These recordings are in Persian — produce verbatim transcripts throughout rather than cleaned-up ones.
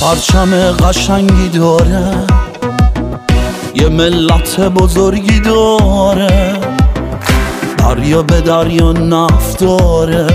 پرچم قشنگی داره، یه ملت بزرگی داره، دریا به دریا نفت داره،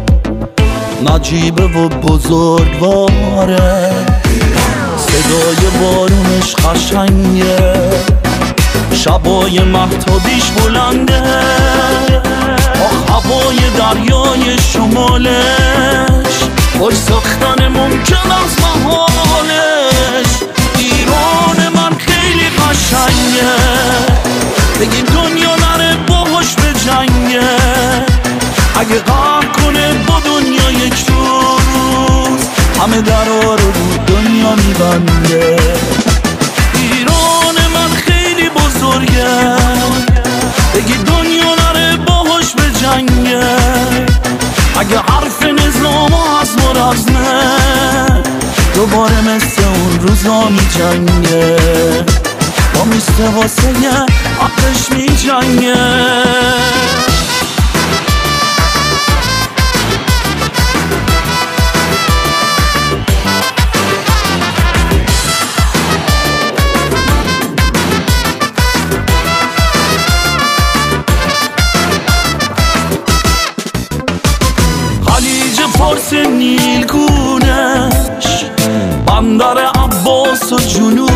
نجیبه و بزرگواره، صدای بارونش قشنگه، شبای مهتابیش بلنده، آخ هوای دریای شمالش خوش ساختن ممکن از محالش. ایران من خیلی قشنگه، بگین دنیا نره باهاش به جنگه، اگه غم کنه با دنیا یک روز همه درها رو دنیا میبنده. ایران من خیلی بزرگه، بگی دنیا نره باهاش به جنگه، اگه حرف نظام از مرزنه دوباره مثل اون روزا می جنگه، با میسته واسه حقش می جنگه. فارس نیلگونش، بندر عباس و جنوبش،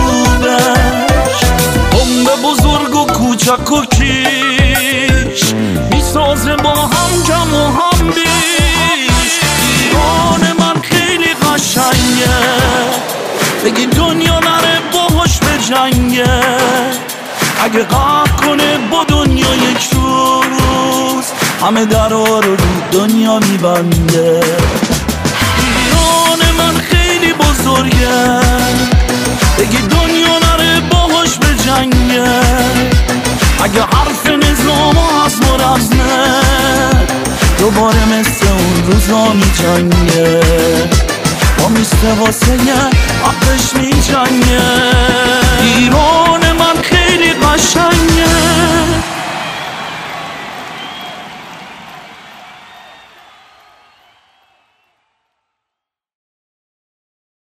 بمب بزرگ و کوچک و کیش میسازه با هم کم و هم بیش. ایران من خیلی قشنگه، بگی دنیا نره باهاش به جنگه، اگه غم کنه با دنیا یک روز همه درها رو دنیا میبنده. ایران من خیلی بزرگه، بگی دنیا نره باهاش به جنگه، اگه حرف نظام از مرزنه دوباره مثل اون روزا می جنگه، با میسته واسه حقش می جنگه. ایران